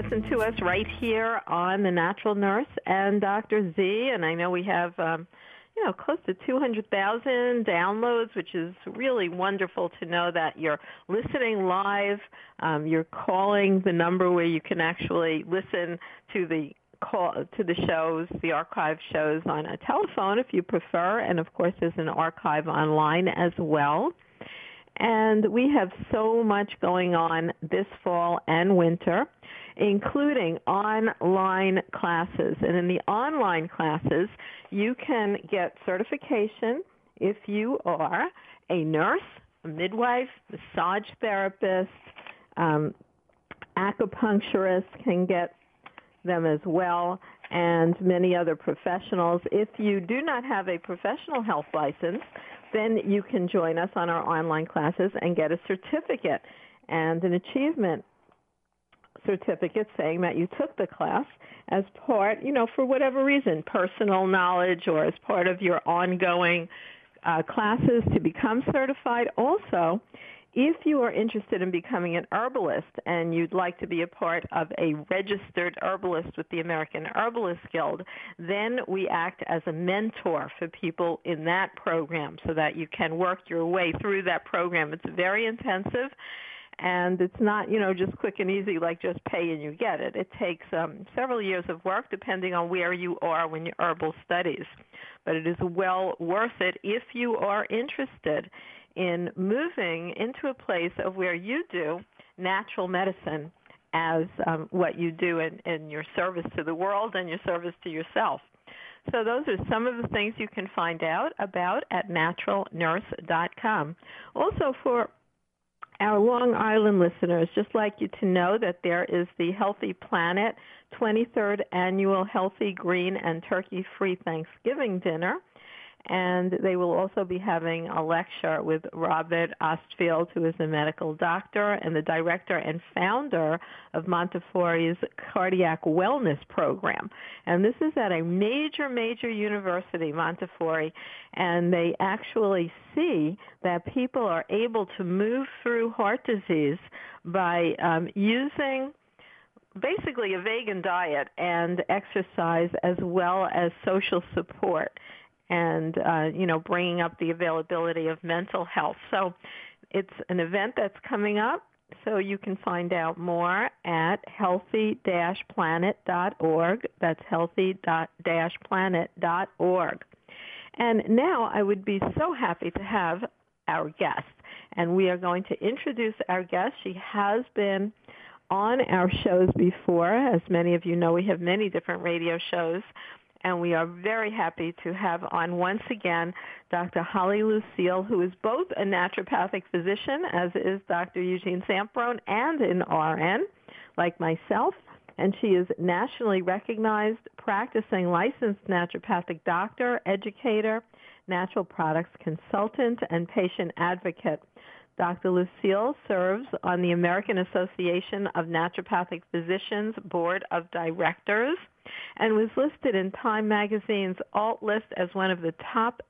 listen to us right here on The Natural Nurse and Dr. Z, and I know we have close to 200,000 downloads, which is really wonderful to know that you're listening live. You're calling the number where you can actually listen to the shows, the archive shows on a telephone if you prefer, and of course there's an archive online as well. And we have so much going on this fall and winter, including online classes. And in the online classes, you can get certification if you are a nurse, a midwife, massage therapist, acupuncturist can get them as well, and many other professionals. If you do not have a professional health license, then you can join us on our online classes and get a certificate and an achievement certificate saying that you took the class as part, for whatever reason, personal knowledge or as part of your ongoing classes to become certified. Also, if you are interested in becoming an herbalist and you'd like to be a part of a registered herbalist with the American Herbalist Guild, then we act as a mentor for people in that program so that you can work your way through that program. It's very intensive, and it's not, just quick and easy like just pay and you get it. It takes several years of work depending on where you are when you're herbal studies. But it is well worth it if you are interested in moving into a place of where you do natural medicine as what you do in your service to the world and your service to yourself. So those are some of the things you can find out about at naturalnurse.com. Also, for our Long Island listeners, just like you to know that there is the Healthy Planet 23rd Annual Healthy Green and Turkey-Free Thanksgiving Dinner. And they will also be having a lecture with Robert Ostfeld, who is a medical doctor and the director and founder of Montefori's Cardiac Wellness Program. And this is at a major, major university, Montefori, and they actually see that people are able to move through heart disease by using basically a vegan diet and exercise as well as social support, and, bringing up the availability of mental health. So it's an event that's coming up, so you can find out more at healthy-planet.org. That's healthy-planet.org. And now I would be so happy to have our guest, and we are going to introduce our guest. She has been on our shows before. As many of you know, we have many different radio shows, and we are very happy to have on once again Dr. Holly Lucille, who is both a naturopathic physician, as is Dr. Eugene Samprone, and an RN, like myself. And she is nationally recognized, practicing licensed naturopathic doctor, educator, natural products consultant, and patient advocate. Dr. Lucille serves on the American Association of Naturopathic Physicians Board of Directors and was listed in Time Magazine's Alt list as one of the top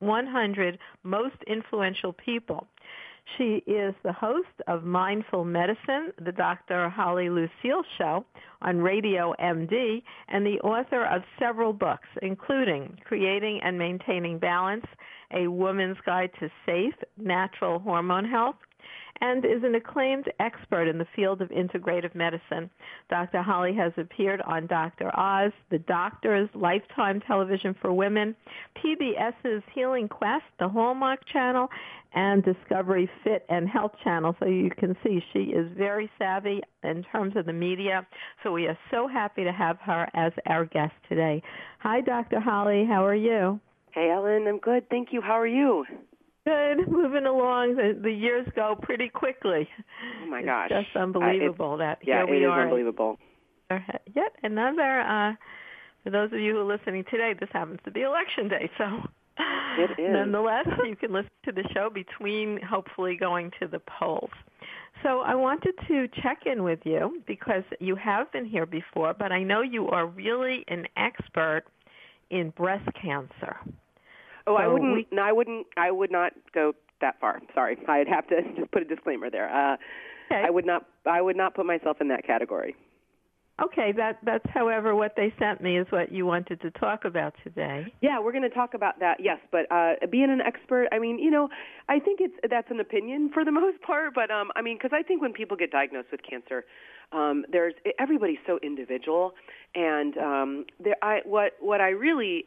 100 most influential people. She is the host of Mindful Medicine, the Dr. Holly Lucille Show on Radio MD, and the author of several books, including Creating and Maintaining Balance, A Woman's Guide to Safe, Natural Hormone Health, and is an acclaimed expert in the field of integrative medicine. Dr. Holly has appeared on Dr. Oz, The Doctors, Lifetime Television for Women, PBS's Healing Quest, the Hallmark Channel, and Discovery Fit and Health Channel. So you can see she is very savvy in terms of the media. So we are so happy to have her as our guest today. Hi, Dr. Holly. How are you? Hey, Ellen. I'm good. Thank you. How are you? Good. Moving along. The years go pretty quickly. Oh, my gosh. It's just unbelievable that here we are. Yeah, it is unbelievable. Yet another, for those of you who are listening today, this happens to be Election Day. So it is. Nonetheless, you can listen to the show between hopefully going to the polls. So I wanted to check in with you because you have been here before, but I know you are really an expert in breast cancer. Oh, so I would not go that far. Sorry, I'd have to just put a disclaimer there. Okay. I would not put myself in that category. Okay, that's however what they sent me is what you wanted to talk about today. Yeah, we're going to talk about that. Yes, but being an expert, I mean, I think that's an opinion for the most part. But I mean, because I think when people get diagnosed with cancer, everybody's so individual, and what I really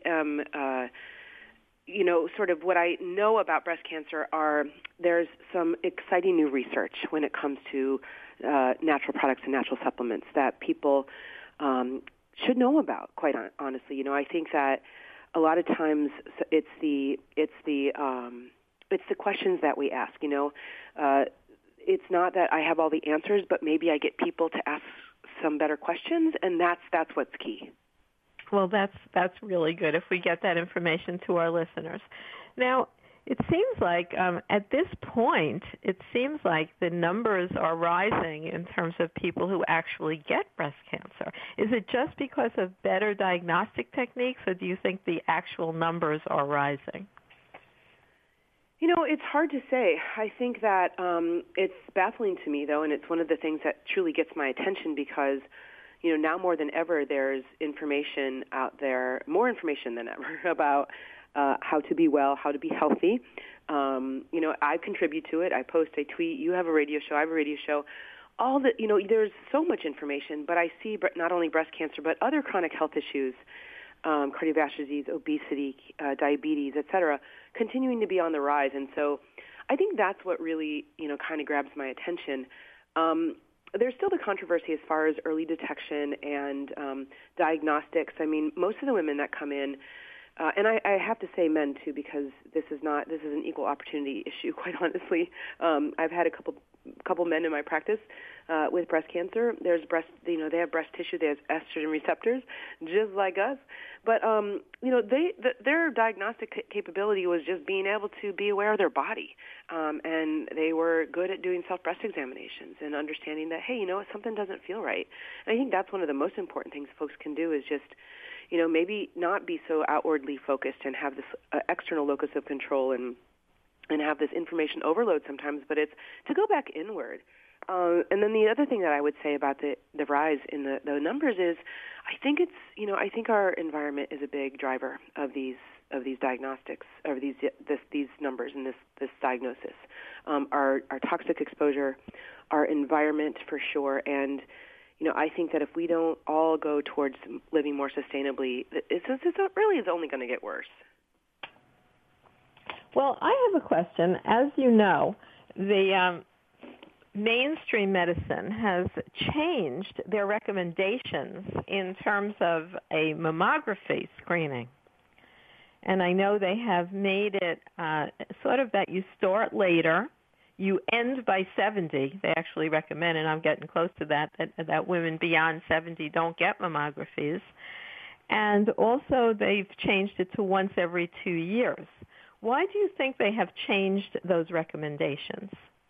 sort of what I know about breast cancer there's some exciting new research when it comes to natural products and natural supplements that people should know about. Quite honestly, I think that a lot of times it's the questions that we ask. It's not that I have all the answers, but maybe I get people to ask some better questions, and that's what's key. Well, that's really good if we get that information to our listeners. Now, it seems like at this point, it seems like the numbers are rising in terms of people who actually get breast cancer. Is it just because of better diagnostic techniques, or do you think the actual numbers are rising? It's hard to say. I think that it's baffling to me, though, and it's one of the things that truly gets my attention because now more than ever, there's information out there, more information than ever, about how to be well, how to be healthy. I contribute to it. I post, I tweet. You have a radio show. I have a radio show. All that, there's so much information, but I see not only breast cancer, but other chronic health issues, cardiovascular disease, obesity, diabetes, et cetera, continuing to be on the rise. And so I think that's what really, kind of grabs my attention. There's still the controversy as far as early detection and diagnostics. I mean, most of the women that come in, and I have to say men too, because this is an equal opportunity issue, quite honestly. I've had a couple men in my practice with breast cancer. There's they have breast tissue, they have estrogen receptors, just like us. But their diagnostic capability was just being able to be aware of their body, and they were good at doing self-breast examinations and understanding that, hey, something doesn't feel right. And I think that's one of the most important things folks can do is just, maybe not be so outwardly focused and have this external locus of control and have this information overload sometimes, but it's to go back inward. And then the other thing that I would say about the rise in the numbers is I think I think our environment is a big driver of these diagnostics, of these numbers and this diagnosis. Our toxic exposure, our environment for sure, and I think that if we don't all go towards living more sustainably, it really is only going to get worse. Well, I have a question. As you know, the mainstream medicine has changed their recommendations in terms of a mammography screening. And I know they have made it sort of that you start later, you end by 70. They actually recommend, and I'm getting close to that women beyond 70 don't get mammographies. And also they've changed it to once every 2 years. Why do you think they have changed those recommendations?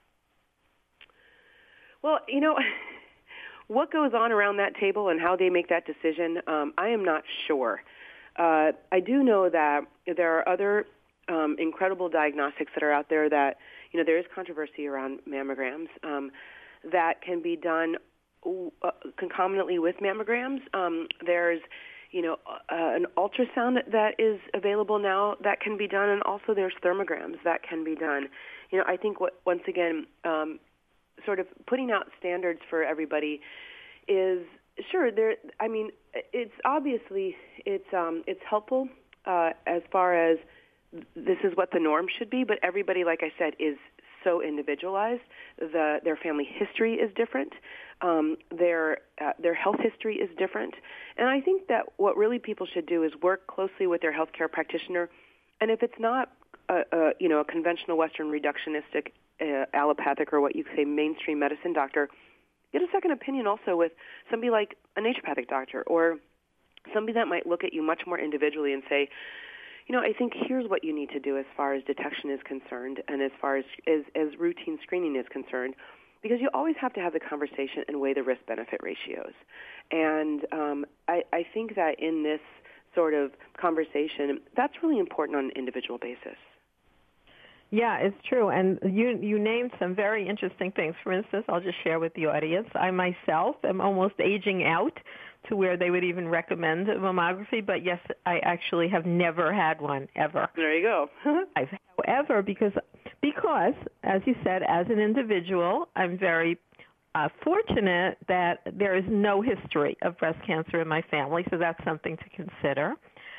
Well, what goes on around that table and how they make that decision, I am not sure. I do know that there are other incredible diagnostics that are out there that, there is controversy around mammograms that can be done concomitantly with mammograms. There's an ultrasound that is available now that can be done, and also there's thermograms that can be done. I think once again, sort of putting out standards for everybody is sure. It's obviously it's helpful as far as this is what the norm should be, but everybody, like I said, is so individualized. Their family history is different. Their health history is different. And I think that what really people should do is work closely with their healthcare practitioner. And if it's not a conventional Western reductionistic allopathic or what you say mainstream medicine doctor, get a second opinion also with somebody like a naturopathic doctor or somebody that might look at you much more individually and say, I think here's what you need to do as far as detection is concerned and as far as routine screening is concerned, because you always have to have the conversation and weigh the risk-benefit ratios. And I think that in this sort of conversation, that's really important on an individual basis. Yeah, it's true. And you named some very interesting things. For instance, I'll just share with the audience. I myself am almost aging out to where they would even recommend a mammography, but yes, I actually have never had one, ever. There you go. However, because, as you said, as an individual, I'm very fortunate that there is no history of breast cancer in my family, so that's something to consider.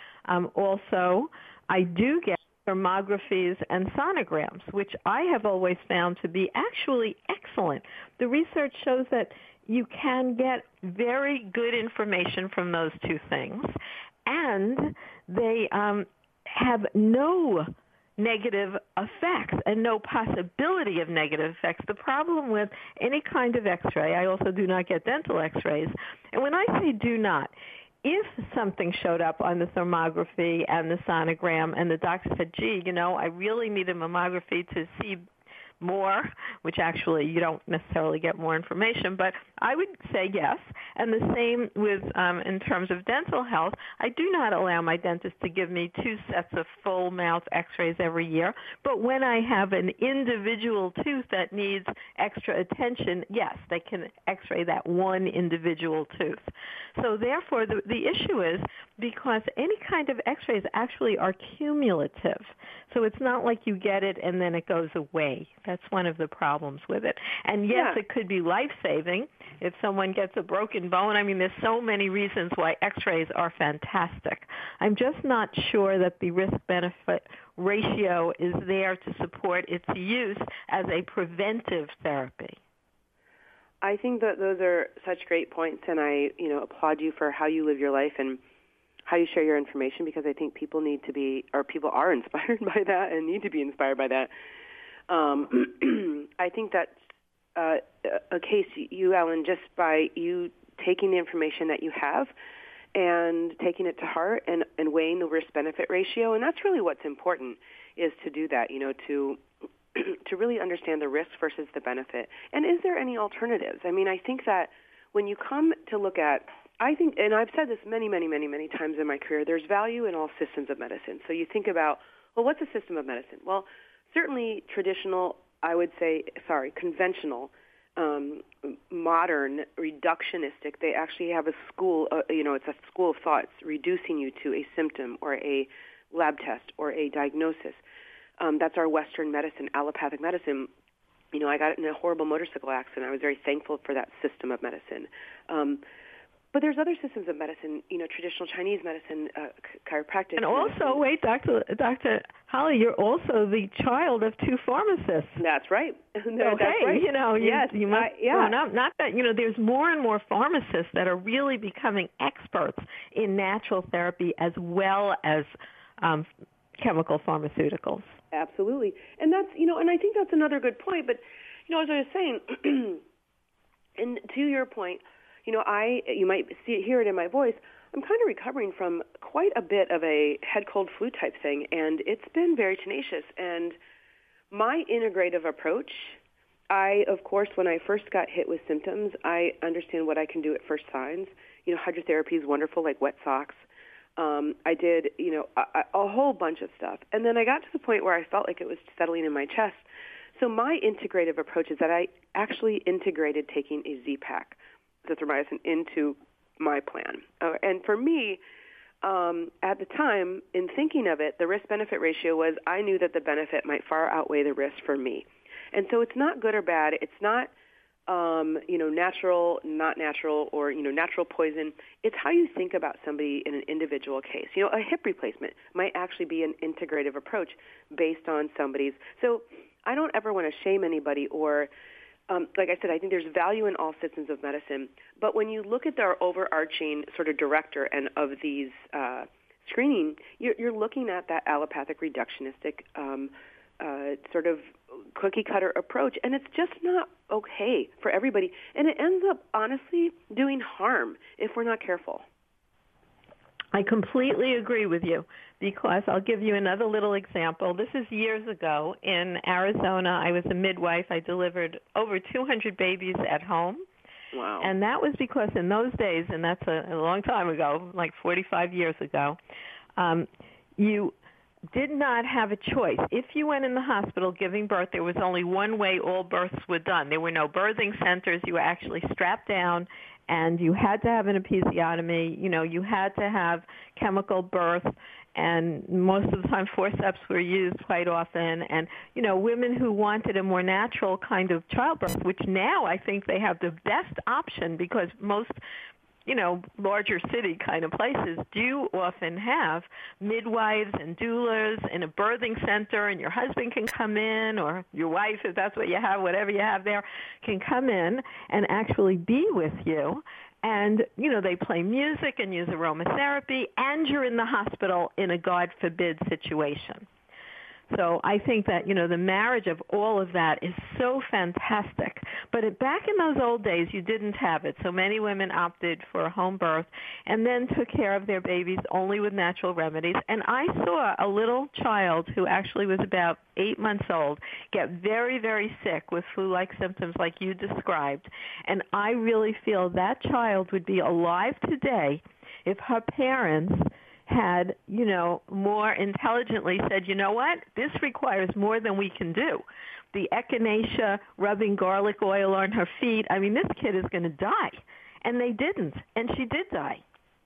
Also, I do get thermographies and sonograms, which I have always found to be actually excellent. The research shows that you can get very good information from those two things, and they have no negative effects and no possibility of negative effects. The problem with any kind of x-ray, I also do not get dental x-rays, and when I say do not, if something showed up on the thermography and the sonogram and the doctor said, gee, I really need a mammography to see more, which actually you don't necessarily get more information, but I would say yes. And the same with in terms of dental health. I do not allow my dentist to give me 2 sets of full mouth x-rays every year, but when I have an individual tooth that needs extra attention, yes, they can x-ray that one individual tooth. So therefore, the issue is because any kind of x-rays actually are cumulative. So it's not like you get it and then it goes away. That's one of the problems with it. And yes, It could be life-saving if someone gets a broken bone. I mean, there's so many reasons why x-rays are fantastic. I'm just not sure that the risk-benefit ratio is there to support its use as a preventive therapy. I think that those are such great points, and I, applaud you for how you live your life and how you share your information, because I think people people are inspired by that and need to be inspired by that. I think that's a case, you, Ellen, just by you taking the information that you have and taking it to heart and weighing the risk-benefit ratio, and that's really what's important, is to do that, to really understand the risk versus the benefit. And is there any alternatives? I mean, I think that when you come to look at, and I've said this many, many, many, many times in my career, there's value in all systems of medicine. So you think about, well, what's a system of medicine? Well, certainly conventional, modern, reductionistic. They actually have a school, it's a school of thoughts reducing you to a symptom or a lab test or a diagnosis. That's our Western medicine, allopathic medicine. I got in a horrible motorcycle accident. I was very thankful for that system of medicine. But there's other systems of medicine, traditional Chinese medicine, chiropractic. And also, wait, Dr. Holly, you're also the child of 2 pharmacists. That's right. That's right. You must grown up. Not that, there's more and more pharmacists that are really becoming experts in natural therapy as well as chemical pharmaceuticals. Absolutely. And that's, and I think that's another good point. But, as I was saying, and to your point, you might hear it in my voice, I'm kind of recovering from quite a bit of a head cold flu type thing, and it's been very tenacious. And my integrative approach, of course, when I first got hit with symptoms, I understand what I can do at first signs. Hydrotherapy is wonderful, like wet socks. I did, a whole bunch of stuff. And then I got to the point where I felt like it was settling in my chest. So my integrative approach is that I actually integrated taking a Z-Pak, azithromycin, into my plan. And for me, at the time, in thinking of it, the risk-benefit ratio was I knew that the benefit might far outweigh the risk for me. And so it's not good or bad. It's not, natural, not natural, or, natural poison. It's how you think about somebody in an individual case. A hip replacement might actually be an integrative approach based on somebody's. So I don't ever want to shame anybody or, like I said, I think there's value in all systems of medicine. But when you look at our overarching sort of director and of these screening, you're looking at that allopathic reductionistic sort of cookie-cutter approach, and it's just not okay for everybody. And it ends up, honestly, doing harm if we're not careful. I completely agree with you, because I'll give you another little example. This is years ago in Arizona. I was a midwife. I delivered over 200 babies at home. Wow. And that was because in those days, and that's a long time ago, like 45 years ago, did not have a choice. If you went in the hospital giving birth, there was only one way all births were done. There were no birthing centers. You were actually strapped down, and you had to have an episiotomy. You had to have chemical birth, and most of the time forceps were used quite often. And, women who wanted a more natural kind of childbirth, which now I think they have the best option because most larger city kind of places do often have midwives and doulas in a birthing center, and your husband can come in, or your wife, if that's what you have, whatever you have there, can come in and actually be with you. And, they play music and use aromatherapy, and you're in the hospital in a God forbid situation. So I think that, the marriage of all of that is so fantastic. But back in those old days, you didn't have it. So many women opted for a home birth and then took care of their babies only with natural remedies. And I saw a little child who actually was about 8 months old get very, very sick with flu-like symptoms like you described. And I really feel that child would be alive today if her parents had, more intelligently said, you know what, this requires more than we can do. The echinacea, rubbing garlic oil on her feet, this kid is going to die. And they didn't, and she did die.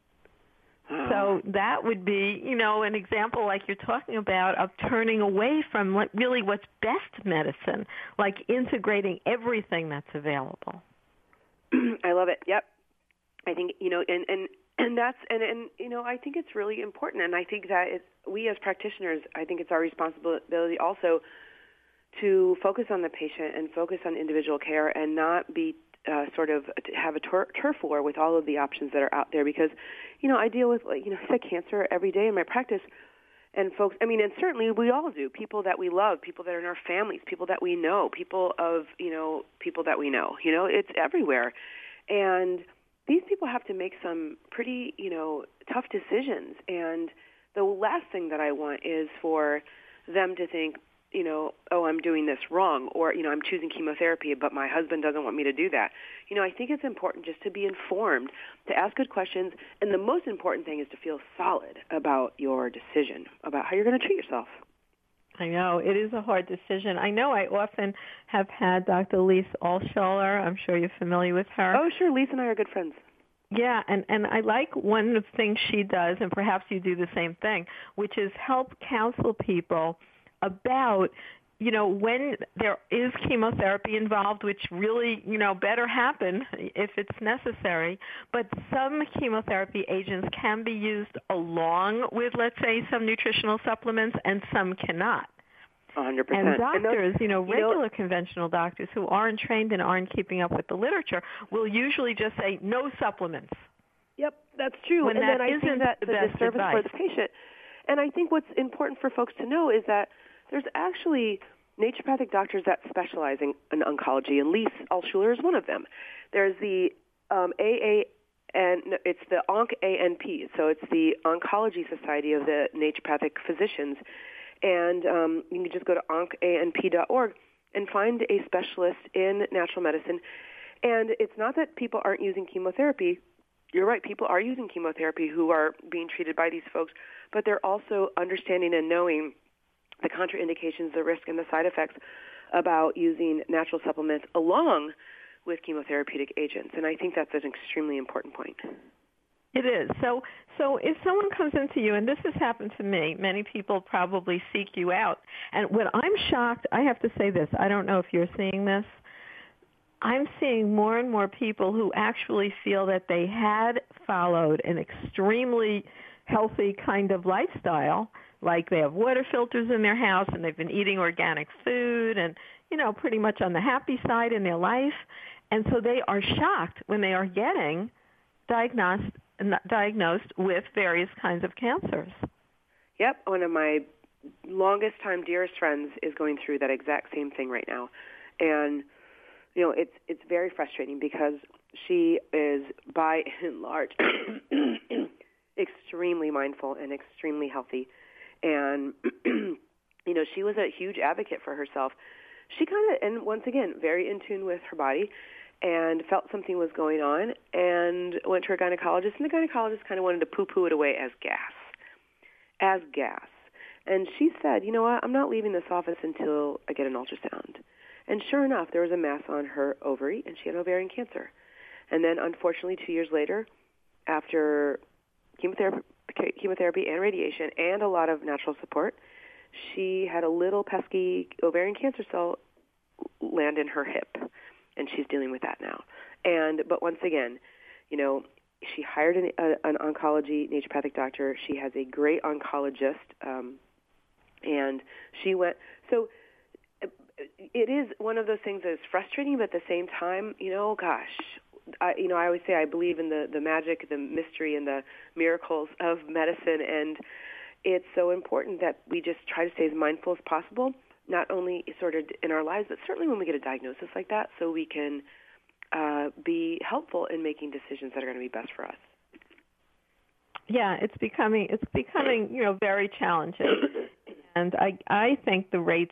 So that would be, an example like you're talking about of turning away from really what's best medicine, like integrating everything that's available. I love it. Yep. I think, and that's, and I think it's really important. And I think that we as practitioners, I think it's our responsibility also to focus on the patient and focus on individual care and not be sort of have a turf war with all of the options that are out there. Because, I deal with, I said cancer every day in my practice. And folks, and certainly we all do. People that we love, people that are in our families, people that we know, people that we know. It's everywhere. And these people have to make some pretty, tough decisions. And the last thing that I want is for them to think, oh, I'm doing this wrong, or, I'm choosing chemotherapy, but my husband doesn't want me to do that. I think it's important just to be informed, to ask good questions, and the most important thing is to feel solid about your decision, about how you're going to treat yourself. I know. It is a hard decision. I know I often have had Dr. Lise Altschuler. I'm sure you're familiar with her. Oh, sure. Lise and I are good friends. Yeah, and I like one of the things she does, and perhaps you do the same thing, which is help counsel people about, when there is chemotherapy involved, which really, better happen if it's necessary. But some chemotherapy agents can be used along with, let's say, some nutritional supplements, and some cannot. 100%. And doctors, regular conventional doctors who aren't trained and aren't keeping up with the literature will usually just say no supplements. Yep, that's true. When and that then I isn't think that's the a best disservice advice for the patient. And I think what's important for folks to know is that there's actually naturopathic doctors that specialize in oncology, and Lise Altschuler is one of them. There's the it's the ONC-ANP, so it's the Oncology Society of the Naturopathic Physicians. And you can just go to oncanp.org and find a specialist in natural medicine. And it's not that people aren't using chemotherapy. You're right, people are using chemotherapy who are being treated by these folks, but they're also understanding and knowing the contraindications, the risk, and the side effects about using natural supplements along with chemotherapeutic agents. And I think that's an extremely important point. It is. So if someone comes into you, and this has happened to me, many people probably seek you out. And when I'm shocked, I have to say this. I don't know if you're seeing this. I'm seeing more and more people who actually feel that they had followed an extremely healthy kind of lifestyle, like they have water filters in their house and they've been eating organic food and, pretty much on the happy side in their life. And so they are shocked when they are getting diagnosed with various kinds of cancers. Yep. One of my longest time, dearest friends is going through that exact same thing right now. And, it's very frustrating because she is, by and large, extremely mindful and extremely healthy. And, she was a huge advocate for herself. She and once again, very in tune with her body, and felt something was going on and went to her gynecologist, and the gynecologist kind of wanted to poo-poo it away as gas. And she said, you know what, I'm not leaving this office until I get an ultrasound. And sure enough, there was a mass on her ovary, and she had ovarian cancer. And then, unfortunately, 2 years later, after chemotherapy and radiation and a lot of natural support, she had a little pesky ovarian cancer cell land in her hip, and she's dealing with that now. But once again, you know, she hired an oncology naturopathic doctor. She has a great oncologist, and she went. So it is one of those things that is frustrating, but at the same time, you know, gosh, I always say I believe in the magic, the mystery, and the miracles of medicine, and it's so important that we just try to stay as mindful as possible, not only sort of in our lives, but certainly when we get a diagnosis like that, so we can be helpful in making decisions that are going to be best for us. Yeah, it's becoming you know, very challenging, and I think the rates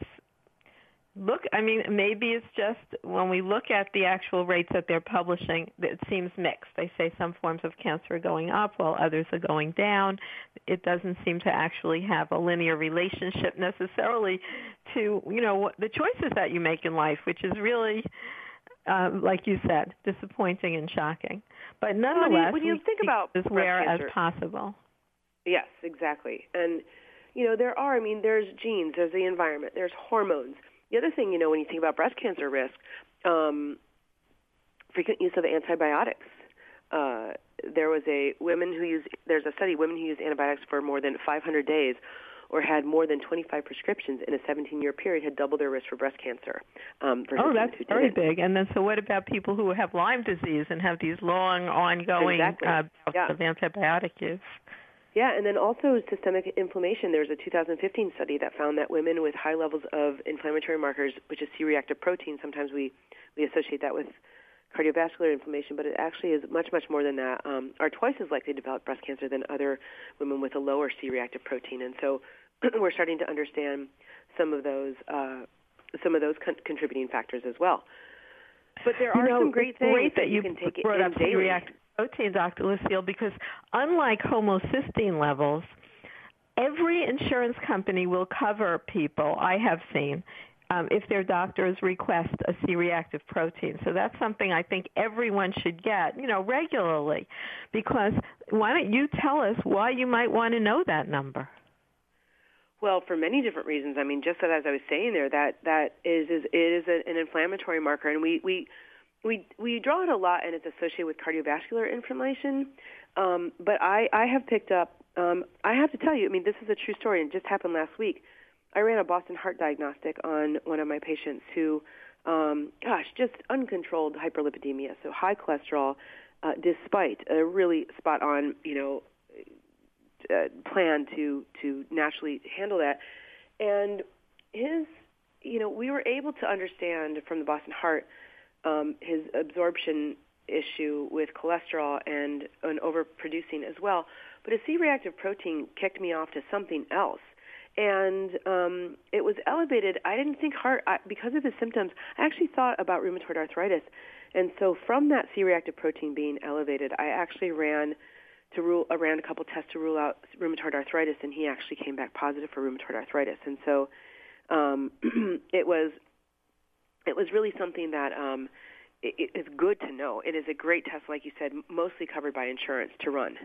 maybe it's just when we look at the actual rates that they're publishing, it seems mixed. They say some forms of cancer are going up while others are going down. It doesn't seem to actually have a linear relationship necessarily to, you know, the choices that you make in life, which is really, like you said, disappointing and shocking. But nonetheless, when you think about as rare as possible. Yes, exactly. And, you know, there's genes, there's the environment, there's hormones. The other thing, you know, when you think about breast cancer risk, frequent use of antibiotics. There's a study, women who use antibiotics for more than 500 days or had more than 25 prescriptions in a 17-year period had doubled their risk for breast cancer. That's very big. And then so what about people who have Lyme disease and have these long, ongoing bouts of antibiotic use? Yeah, and then also systemic inflammation. There's a 2015 study that found that women with high levels of inflammatory markers, which is C-reactive protein, sometimes we associate that with cardiovascular inflammation, but it actually is much, much more than that, are twice as likely to develop breast cancer than other women with a lower C-reactive protein. And so we're starting to understand some of those contributing factors as well. But there are some great things that you can take in daily. Protein, Dr. Lucille, because unlike homocysteine levels, every insurance company will cover people, I have seen, if their doctors request a C-reactive protein. So that's something I think everyone should get, you know, regularly. Because why don't you tell us why you might want to know that number? Well, for many different reasons. I mean, just as I was saying there, that is an inflammatory marker, and we draw it a lot, and it's associated with cardiovascular inflammation. But I have picked up, I have to tell you, I mean, this is a true story, and it just happened last week. I ran a Boston Heart diagnostic on one of my patients who, just uncontrolled hyperlipidemia, so high cholesterol, despite a really spot-on, you know, plan to naturally handle that. And we were able to understand from the Boston Heart his absorption issue with cholesterol and an overproducing as well. But a C-reactive protein kicked me off to something else. And it was elevated. I didn't think because of his symptoms, I actually thought about rheumatoid arthritis. And so from that C-reactive protein being elevated, I actually ran a couple tests to rule out rheumatoid arthritis, and he actually came back positive for rheumatoid arthritis. And so it was really something that it's good to know. It is a great test, like you said, mostly covered by insurance to run.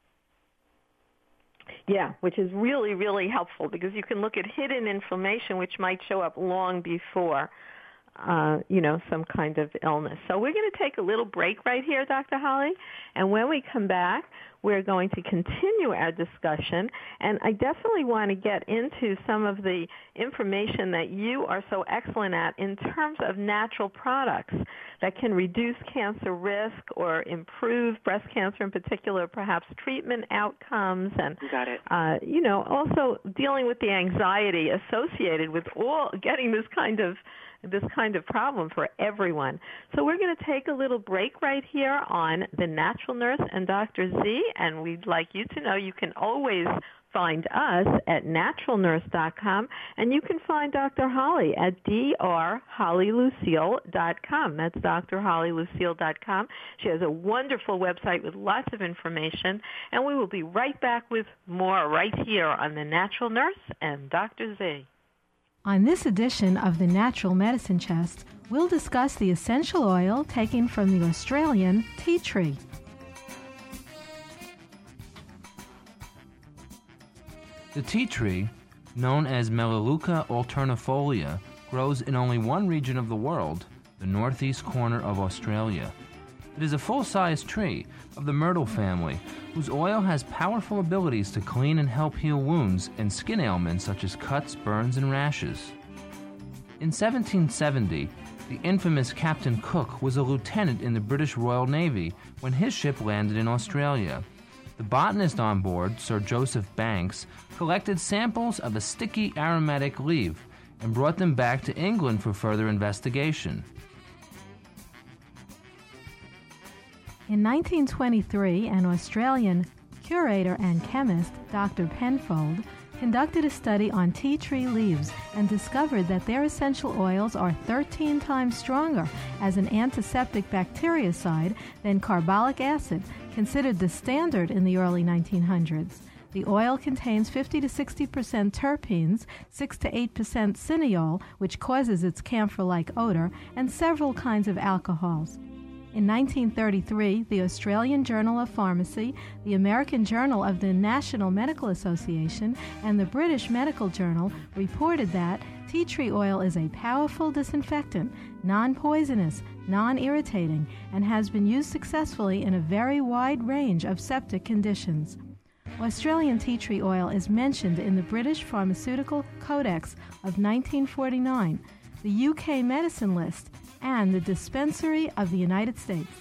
Yeah, which is really, really helpful because you can look at hidden inflammation, which might show up long before, some kind of illness. So we're going to take a little break right here, Dr. Holly, and when we come back, we're going to continue our discussion, and I definitely want to get into some of the information that you are so excellent at in terms of natural products that can reduce cancer risk or improve breast cancer in particular, perhaps treatment outcomes, and got it. Also dealing with the anxiety associated with getting this kind of problem for everyone. So we're going to take a little break right here on The Natural Nurse and Dr. Z, and we'd like you to know you can always find us at naturalnurse.com, and you can find Dr. Holly at drhollylucille.com. That's drhollylucille.com. She has a wonderful website with lots of information, and we will be right back with more right here on The Natural Nurse and Dr. Z. On this edition of the Natural Medicine Chest, we'll discuss the essential oil taken from the Australian tea tree. The tea tree, known as Melaleuca alternifolia, grows in only one region of the world, the northeast corner of Australia. It is a full-size tree of the myrtle family, whose oil has powerful abilities to clean and help heal wounds and skin ailments such as cuts, burns, and rashes. In 1770, the infamous Captain Cook was a lieutenant in the British Royal Navy when his ship landed in Australia. The botanist on board, Sir Joseph Banks, collected samples of a sticky aromatic leaf and brought them back to England for further investigation. In 1923, an Australian curator and chemist, Dr. Penfold, conducted a study on tea tree leaves and discovered that their essential oils are 13 times stronger as an antiseptic bactericide than carbolic acid, considered the standard in the early 1900s. The oil contains 50 to 60% terpenes, 6 to 8% cineol, which causes its camphor-like odor, and several kinds of alcohols. In 1933, the Australian Journal of Pharmacy, the American Journal of the National Medical Association, and the British Medical Journal reported that tea tree oil is a powerful disinfectant, non-poisonous, non-irritating, and has been used successfully in a very wide range of septic conditions. Australian tea tree oil is mentioned in the British Pharmaceutical Codex of 1949, the UK Medicine List, and the Dispensary of the United States.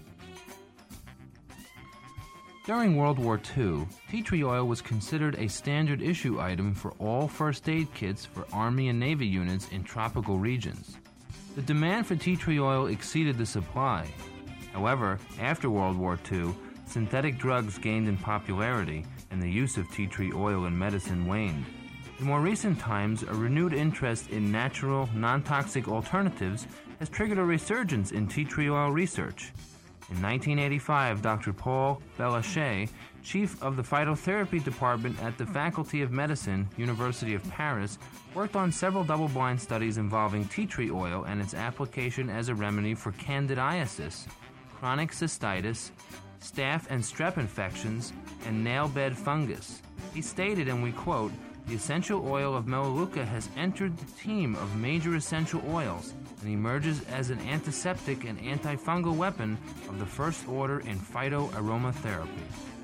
During World War II, tea tree oil was considered a standard issue item for all first aid kits for Army and Navy units in tropical regions. The demand for tea tree oil exceeded the supply. However, after World War II, synthetic drugs gained in popularity and the use of tea tree oil in medicine waned. In more recent times, a renewed interest in natural, non-toxic alternatives has triggered a resurgence in tea tree oil research. In 1985, Dr. Paul Belachet, chief of the phytotherapy department at the Faculty of Medicine, University of Paris, worked on several double-blind studies involving tea tree oil and its application as a remedy for candidiasis, chronic cystitis, staph and strep infections, and nail bed fungus. He stated, and we quote, "The essential oil of Melaleuca has entered the team of major essential oils and emerges as an antiseptic and antifungal weapon of the first order in phytoaromatherapy."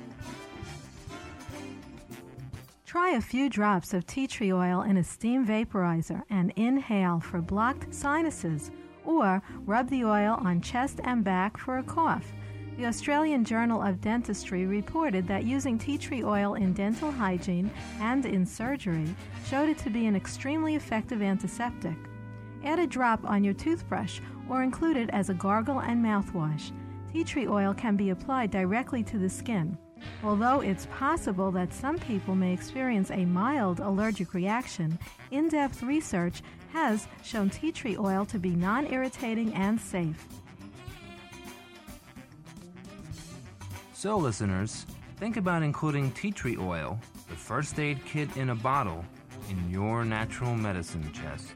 Try a few drops of tea tree oil in a steam vaporizer and inhale for blocked sinuses, or rub the oil on chest and back for a cough. The Australian Journal of Dentistry reported that using tea tree oil in dental hygiene and in surgery showed it to be an extremely effective antiseptic. Add a drop on your toothbrush or include it as a gargle and mouthwash. Tea tree oil can be applied directly to the skin. Although it's possible that some people may experience a mild allergic reaction, in-depth research has shown tea tree oil to be non-irritating and safe. So, listeners, think about including tea tree oil, the first aid kit in a bottle, in your natural medicine chest.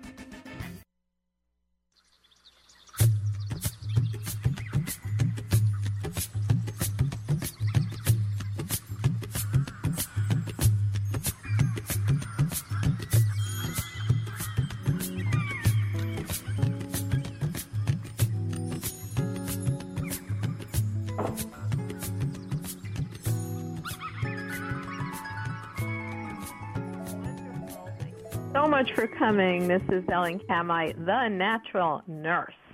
So much for coming. This is Ellen Kamite, the Natural Nurse.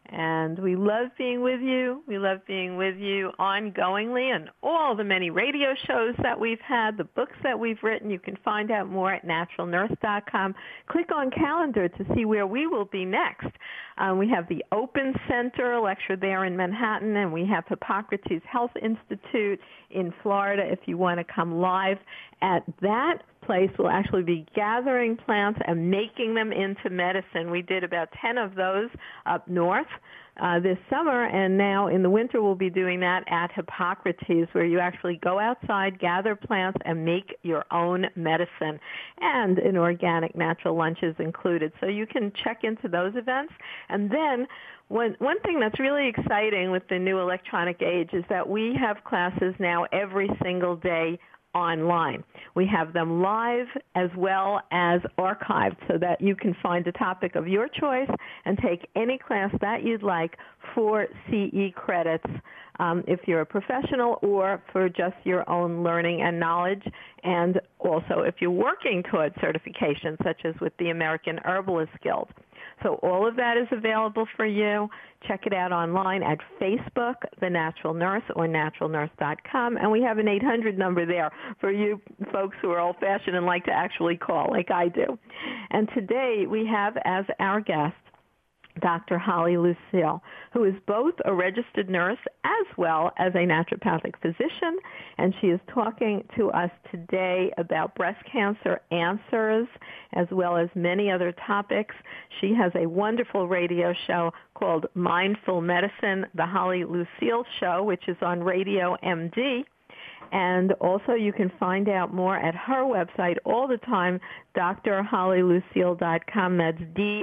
And we love being with you. We love being with you ongoingly, and all the many radio shows that we've had, the books that we've written. You can find out more at naturalnurse.com. Click on calendar to see where we will be next. We have the Open Center lecture there in Manhattan, and we have Hippocrates Health Institute in Florida if you want to come live. At that place, we'll actually be gathering plants and making them into medicine. We did about 10 of those up north this summer, and now in the winter we'll be doing that at Hippocrates, where you actually go outside, gather plants, and make your own medicine. And an organic natural lunch is included. So you can check into those events. And then one thing that's really exciting with the new electronic age is that we have classes now every single day online. We have them live as well as archived so that you can find a topic of your choice and take any class that you'd like for CE credits if you're a professional or for just your own learning and knowledge, and also if you're working towards certification, such as with the American Herbalist Guild. So all of that is available for you. Check it out online at Facebook, The Natural Nurse, or naturalnurse.com. And we have an 800 number there for you folks who are old-fashioned and like to actually call, like I do. And today we have as our guest Dr. Holly Lucille, who is both a registered nurse as well as a naturopathic physician, and she is talking to us today about breast cancer answers as well as many other topics. She has a wonderful radio show called Mindful Medicine, The Holly Lucille Show, which is on Radio MD. And also you can find out more at her website all the time, drhollylucille.com. That's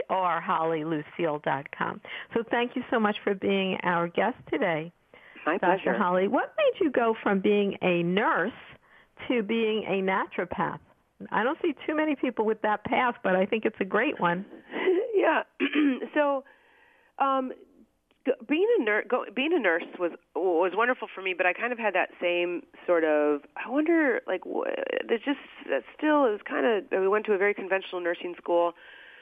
drhollylucille.com. So thank you so much for being our guest today. My pleasure. Dr. Holly, what made you go from being a nurse to being a naturopath? I don't see too many people with that path, but I think it's a great one. Yeah. So being a nurse was wonderful for me, but I kind of had that same sort of, I wonder, like, there's just, that still is kind of, we went to a very conventional nursing school.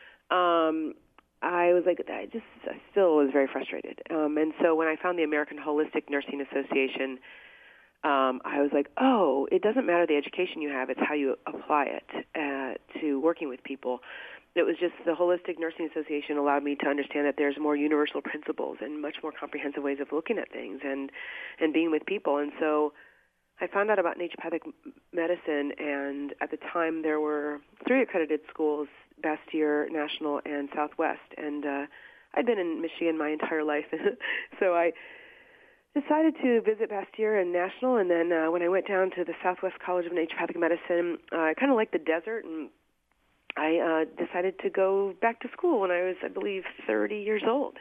I was like, I still was very frustrated. And so when I found the American Holistic Nursing Association, I was like, oh, it doesn't matter the education you have, it's how you apply it to working with people. It was just the Holistic Nursing Association allowed me to understand that there's more universal principles and much more comprehensive ways of looking at things and being with people. And so I found out about naturopathic medicine, and at the time there were 3 accredited schools, Bastyr, National, and Southwest. And I'd been in Michigan my entire life, so I decided to visit Bastyr and National. And then when I went down to the Southwest College of Naturopathic Medicine, I kind of liked the desert, and I decided to go back to school when I was, I believe, 30 years old.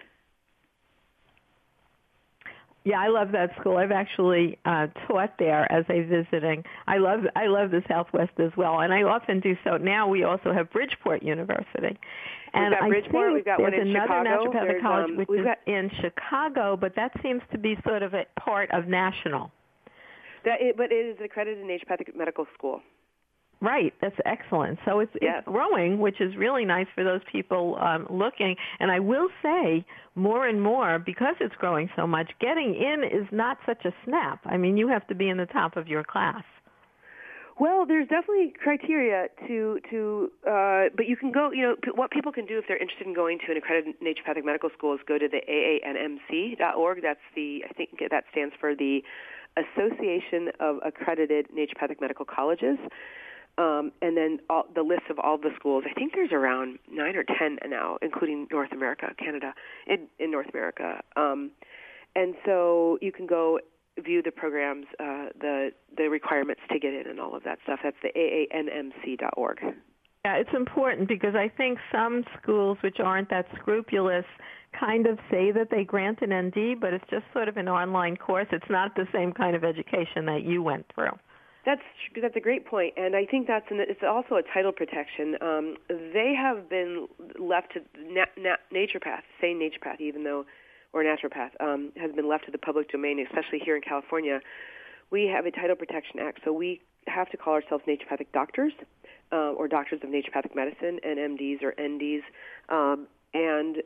Yeah, I love that school. I've actually taught there as a visiting. I love the Southwest as well, and I often do so. Now we also have Bridgeport University. And we've got Bridgeport, we've got one in another Chicago. naturopathic college which is in Chicago, but that seems to be sort of a part of National. But it is an accredited naturopathic medical school. Right, that's excellent. So it's growing, which is really nice for those people looking. And I will say, more and more, because it's growing so much, getting in is not such a snap. I mean, you have to be in the top of your class. Well, there's definitely criteria but you can go, what people can do if they're interested in going to an accredited naturopathic medical school is go to the AANMC.org. I think that stands for the Association of Accredited Naturopathic Medical Colleges. And then the list of all the schools, I think there's around 9 or 10 now, including North America, Canada, in North America. And so you can go view the programs, the requirements to get in and all of that stuff. That's the AANMC.org. Yeah, it's important because I think some schools which aren't that scrupulous kind of say that they grant an ND, but it's just sort of an online course. It's not the same kind of education that you went through. That's a great point, and I think it's also a title protection. They have been left to naturopath, saying naturopath, even though, or naturopath, has been left to the public domain, especially here in California. We have a Title Protection Act, so we have to call ourselves naturopathic doctors, or doctors of naturopathic medicine, and MDs or NDs. And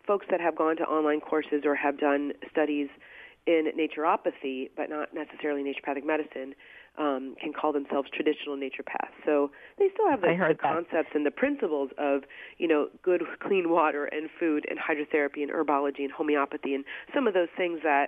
folks that have gone to online courses or have done studies in naturopathy, but not necessarily naturopathic medicine, can call themselves traditional naturopaths. So they still have the concepts and the principles of, good, clean water and food and hydrotherapy and herbology and homeopathy and some of those things that,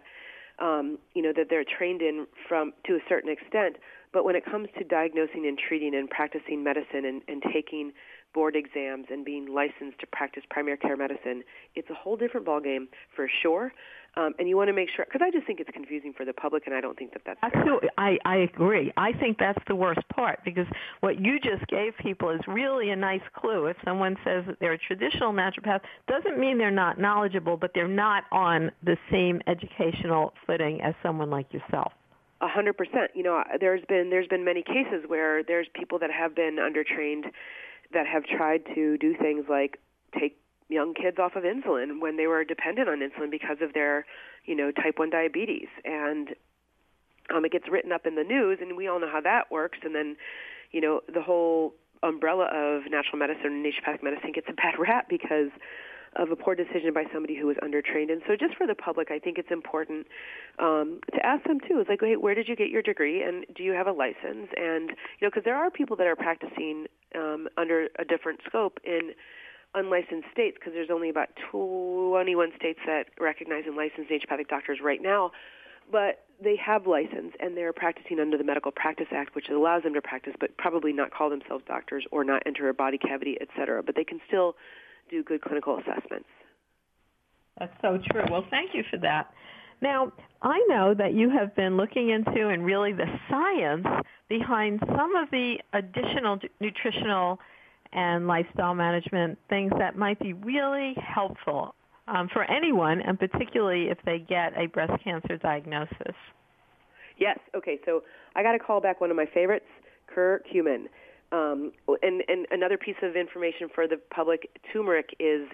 that they're trained in to a certain extent. But when it comes to diagnosing and treating and practicing medicine and taking board exams and being licensed to practice primary care medicine, it's a whole different ballgame for sure. And you want to make sure, because I just think it's confusing for the public, and I don't think that's fair. I agree. I think that's the worst part, because what you just gave people is really a nice clue. If someone says that they're a traditional naturopath, doesn't mean they're not knowledgeable, but they're not on the same educational footing as someone like yourself. 100%. There's been many cases where there's people that have been undertrained that have tried to do things like take young kids off of insulin when they were dependent on insulin because of their, type 1 diabetes. And it gets written up in the news, and we all know how that works. And then, the whole umbrella of natural medicine and naturopathic medicine gets a bad rap because of a poor decision by somebody who was undertrained. And so just for the public, I think it's important to ask them, too. It's like, hey, where did you get your degree, and do you have a license? And, because there are people that are practicing under a different scope in unlicensed states, because there's only about 21 states that recognize and license naturopathic doctors right now, but they have license, and they're practicing under the Medical Practice Act, which allows them to practice, but probably not call themselves doctors or not enter a body cavity, et cetera. But they can still do good clinical assessments. That's so true. Well, thank you for that. Now, I know that you have been looking into and really the science behind some of the additional nutritional and lifestyle management things that might be really helpful for anyone, and particularly if they get a breast cancer diagnosis. Yes. Okay. So I got to call back one of my favorites, curcumin. And another piece of information for the public: turmeric is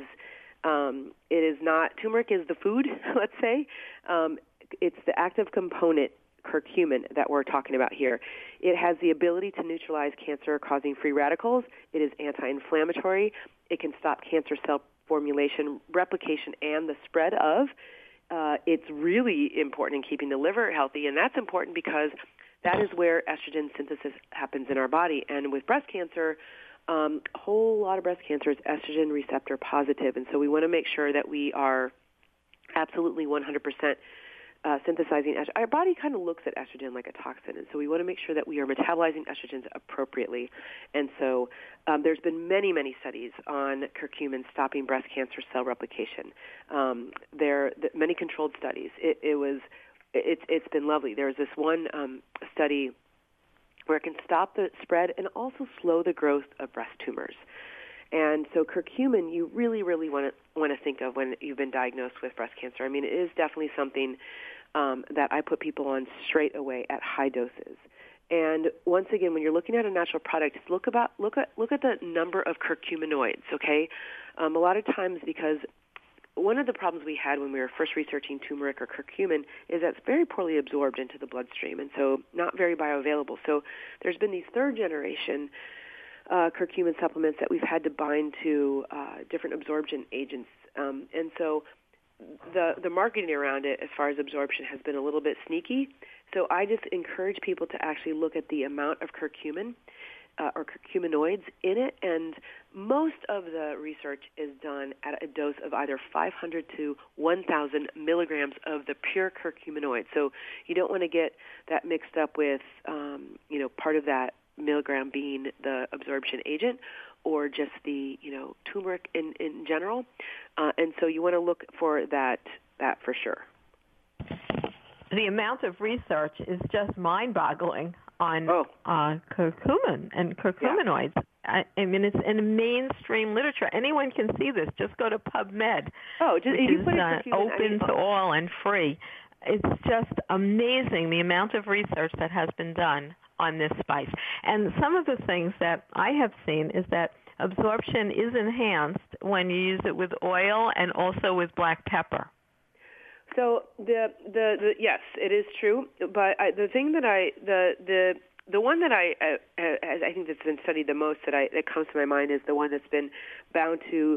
not the food. Let's say it's the active component, curcumin, that we're talking about here. It has the ability to neutralize cancer-causing free radicals. It is anti-inflammatory. It can stop cancer cell formulation, replication, and the spread of. It's really important in keeping the liver healthy, and that's important because that is where estrogen synthesis happens in our body. And with breast cancer, a whole lot of breast cancer is estrogen receptor positive, and so we want to make sure that we are absolutely 100% synthesizing estrogen. Our body kind of looks at estrogen like a toxin, and so we want to make sure that we are metabolizing estrogens appropriately. And so there's been many, many studies on curcumin stopping breast cancer cell replication. Many controlled studies. It's been lovely. There's this one study where it can stop the spread and also slow the growth of breast tumors. And so curcumin, you really, really want to think of when you've been diagnosed with breast cancer. I mean, it is definitely something that I put people on straight away at high doses. And once again, when you're looking at a natural product, look at the number of curcuminoids. Okay, a lot of times, because one of the problems we had when we were first researching turmeric or curcumin is that it's very poorly absorbed into the bloodstream, and so not very bioavailable. So there's been these third-generation curcumin supplements that we've had to bind to different absorption agents. And so the marketing around it as far as absorption has been a little bit sneaky. So I just encourage people to actually look at the amount of curcumin or curcuminoids in it, and most of the research is done at a dose of either 500 to 1,000 milligrams of the pure curcuminoid. So you don't want to get that mixed up with, part of that milligram being the absorption agent or just the, turmeric in general. And so you want to look for that for sure. The amount of research is just mind-boggling on curcumin and curcuminoids. Yeah. I mean, it's in mainstream literature. Anyone can see this. Just go to PubMed, which is open to all and free. It's just amazing the amount of research that has been done on this spice. And some of the things that I have seen is that absorption is enhanced when you use it with oil and also with black pepper. So the yes, it is true. But the thing that the one that I think that's been studied the most that comes to my mind is the one that's been bound to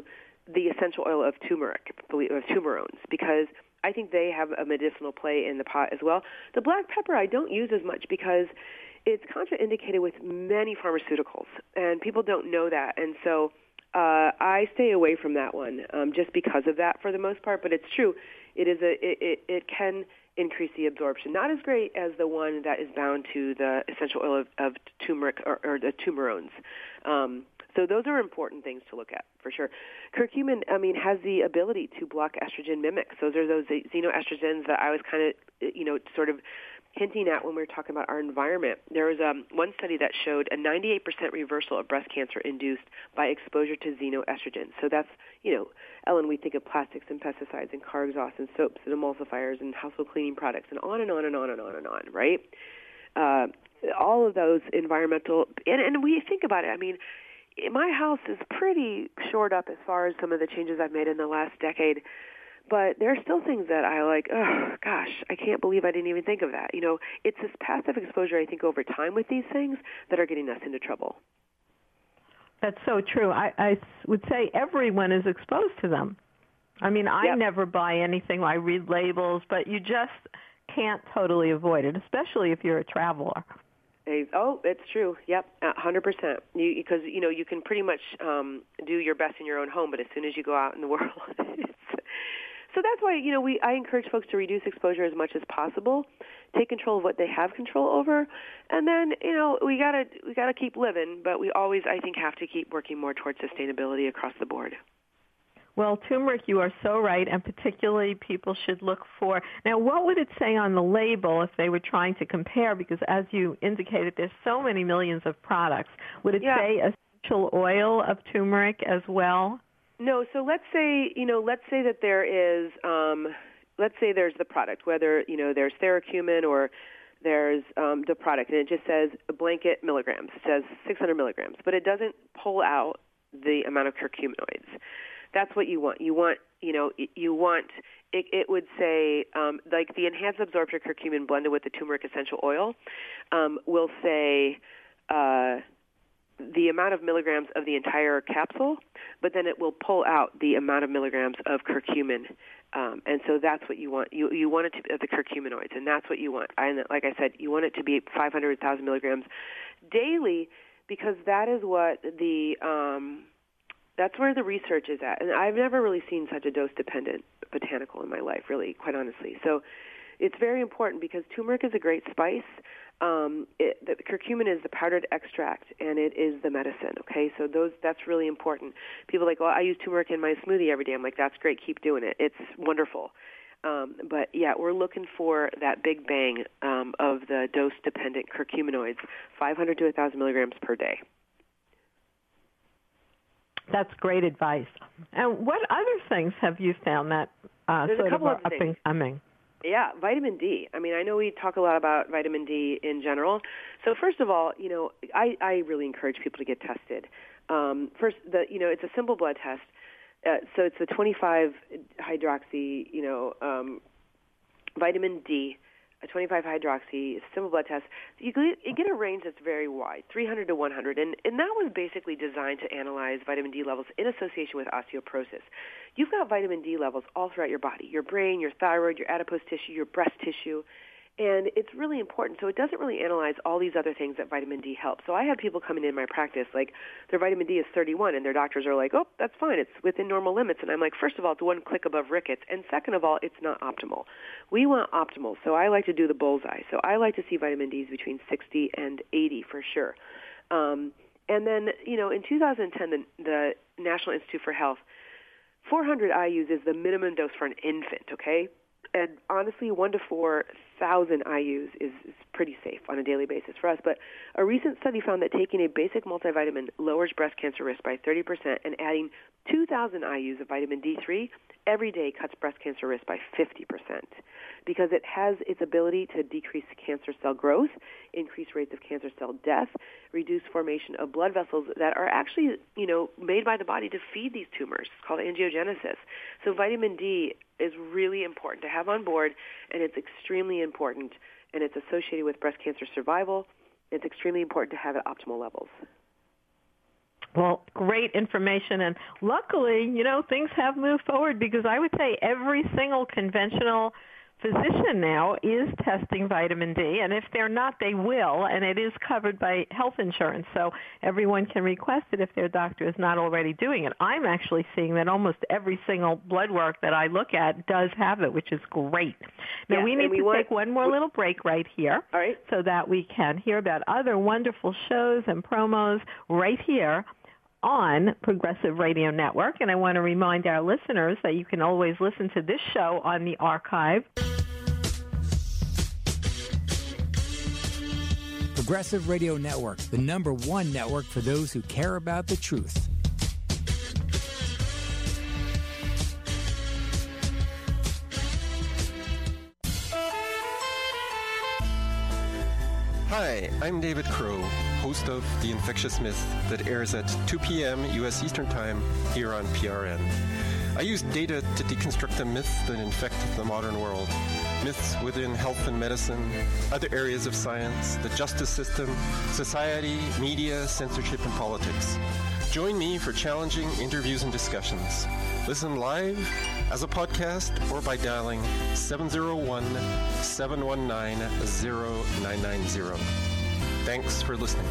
the essential oil of turmeric, of tumerones, because I think they have a medicinal play in the pot as well. The black pepper I don't use as much because it's contraindicated with many pharmaceuticals, and people don't know that. And so I stay away from that one just because of that for the most part. But it's true, it can increase the absorption. Not as great as the one that is bound to the essential oil of turmeric or the tumerones. So those are important things to look at for sure. Curcumin, has the ability to block estrogen mimics. Those are those xenoestrogens that I was kind of, sort of hinting at when we were talking about our environment. There was one study that showed a 98% reversal of breast cancer induced by exposure to xenoestrogens. So that's, Ellen, we think of plastics and pesticides and car exhaust and soaps and emulsifiers and household cleaning products and on and on and on and on and on, right? All of those environmental, and we think about it, my house is pretty shored up as far as some of the changes I've made in the last decade. But there are still things that I like, oh, gosh, I can't believe I didn't even think of that. It's this passive exposure, I think, over time with these things that are getting us into trouble. That's so true. I would say everyone is exposed to them. I never buy anything. I read labels, but you just can't totally avoid it, especially if you're a traveler. Oh, it's true. Yep, 100%. Because, you can pretty much do your best in your own home, but as soon as you go out in the world, so that's why, I encourage folks to reduce exposure as much as possible, take control of what they have control over, and then, we gotta keep living, but we always, I think, have to keep working more towards sustainability across the board. Well, turmeric, you are so right, and particularly people should look for. Now, what would it say on the label if they were trying to compare? Because as you indicated, there's so many millions of products. Would it say essential oil of turmeric as well? No. So let's say that there is, let's say there's the product, whether there's Theracumin or there's the product, and it just says a blanket milligrams. It says 600 milligrams, but it doesn't pull out the amount of curcuminoids. That's what you want. You want it would say, like the enhanced absorption curcumin blended with the turmeric essential oil will say the amount of milligrams of the entire capsule, but then it will pull out the amount of milligrams of curcumin. And so that's what you want. You want it to be the curcuminoids, and that's what you want. And like I said, you want it to be 500,000 milligrams daily because that is what that's where the research is at. And I've never really seen such a dose-dependent botanical in my life, really, quite honestly. So it's very important because turmeric is a great spice. The curcumin is the powdered extract, and it is the medicine, okay? So that's really important. People are like, well, I use turmeric in my smoothie every day. I'm like, that's great. Keep doing it. It's wonderful. But, yeah, we're looking for that big bang of the dose-dependent curcuminoids, 500 to 1,000 milligrams per day. That's great advice. And what other things have you found that sort of are up and coming? Yeah, vitamin D. I know we talk a lot about vitamin D in general. So first of all, I really encourage people to get tested. First, it's a simple blood test. So it's the 25-hydroxy, vitamin D, a 25-hydroxy, simple blood test. You get a range that's very wide, 300 to 100, and that was basically designed to analyze vitamin D levels in association with osteoporosis. You've got vitamin D levels all throughout your body, your brain, your thyroid, your adipose tissue, your breast tissue, and it's really important. So it doesn't really analyze all these other things that vitamin D helps. So I have people coming in my practice, like their vitamin D is 31, and their doctors are like, oh, that's fine, it's within normal limits. And I'm like, first of all, it's one click above rickets, and second of all, it's not optimal. We want optimal, so I like to do the bullseye. So I like to see vitamin Ds between 60 and 80 for sure. And then, in 2010, the National Institute for Health, 400 IUs is the minimum dose for an infant, okay? And honestly, 1,000 to 4,000 IUs is pretty safe on a daily basis for us. But a recent study found that taking a basic multivitamin lowers breast cancer risk by 30%, and adding 2,000 IUs of vitamin D3 every day cuts breast cancer risk by 50%, because it has its ability to decrease cancer cell growth, increase rates of cancer cell death, reduce formation of blood vessels that are actually, made by the body to feed these tumors. It's called angiogenesis. So vitamin D is really important to have on board, and it's extremely important, and it's associated with breast cancer survival. It's extremely important to have at optimal levels. Well, great information. And luckily, things have moved forward, because I would say every single conventional physician now is testing vitamin D, and if they're not, they will, and it is covered by health insurance, so everyone can request it if their doctor is not already doing it. I'm actually seeing that almost every single blood work that I look at does have it, which is great. Now, we need to take one more little break right here, all right, so that we can hear about other wonderful shows and promos right here on Progressive Radio Network. And I want to remind our listeners that you can always listen to this show on the archive. Progressive Radio Network, the #1 network for those who care about the truth. Hi, I'm David Crow, host of The Infectious Myth that airs at 2 p.m. U.S. Eastern Time here on PRN. I use data to deconstruct the myths that infect the modern world. Myths within health and medicine, other areas of science, the justice system, society, media, censorship, and politics. Join me for challenging interviews and discussions. Listen live, as a podcast, or by dialing 701-719-0990. Thanks for listening.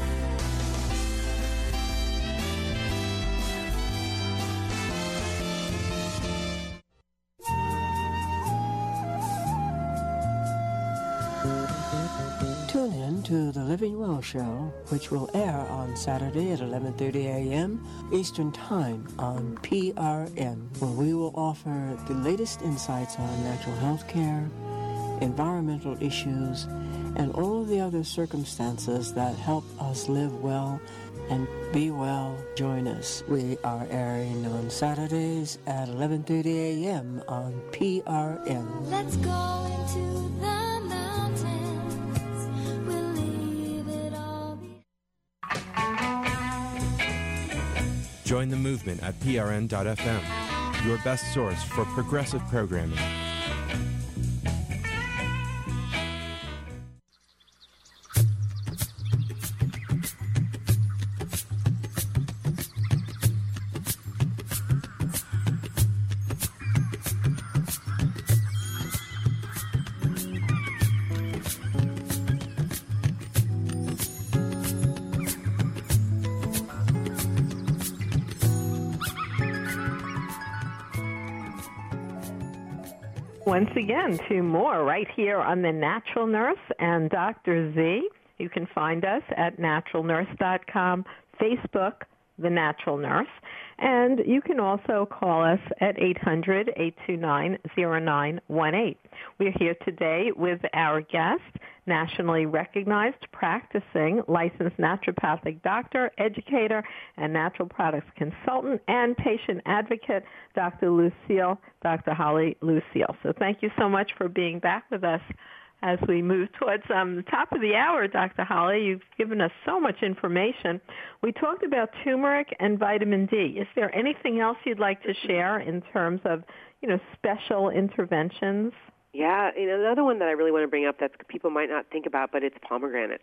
Tune in to The Living Well Show, which will air on Saturday at 11:30 a.m. Eastern Time on PRN, where we will offer the latest insights on natural health care, environmental issues, and all of the other circumstances that help us live well and be well. Join us. We are airing on Saturdays at 11:30 a.m. on PRN. Let's go into the mountains. We'll leave it all behind. Join the movement at prn.fm, your best source for progressive programming. Once again, to more right here on The Natural Nurse and Dr. Z. You can find us at naturalnurse.com, Facebook, The Natural Nurse, and you can also call us at 800-829-0918. We're here today with our guest, nationally recognized, practicing, licensed naturopathic doctor, educator, and natural products consultant, and patient advocate, Dr. Holly Lucille. So thank you so much for being back with us as we move towards the top of the hour, Dr. Holly. You've given us so much information. We talked about turmeric and vitamin D. Is there anything else you'd like to share in terms of, special interventions? Yeah, another one that I really want to bring up that people might not think about, but it's pomegranate.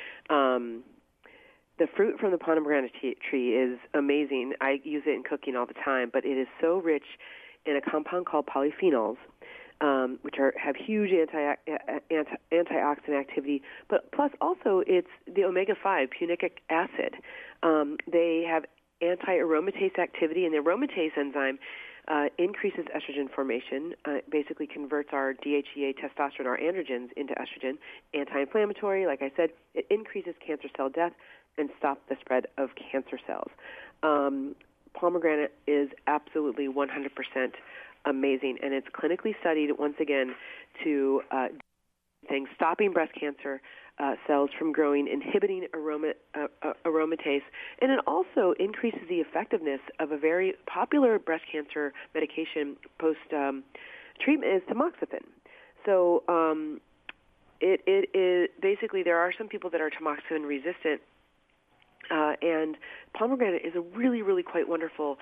The fruit from the pomegranate tree is amazing. I use it in cooking all the time, but it is so rich in a compound called polyphenols, which have huge antioxidant activity, but plus also it's the omega-5, punic acid. They have anti-aromatase activity, and the aromatase enzyme increases estrogen formation, basically converts our DHEA, testosterone, our androgens into estrogen, anti-inflammatory, like I said, it increases cancer cell death and stops the spread of cancer cells. Pomegranate is absolutely 100% amazing, and it's clinically studied, once again, to stopping breast cancer cells from growing, inhibiting aromatase, and it also increases the effectiveness of a very popular breast cancer medication post-treatment is tamoxifen. So it is basically, there are some people that are tamoxifen resistant, and pomegranate is a really, really quite wonderful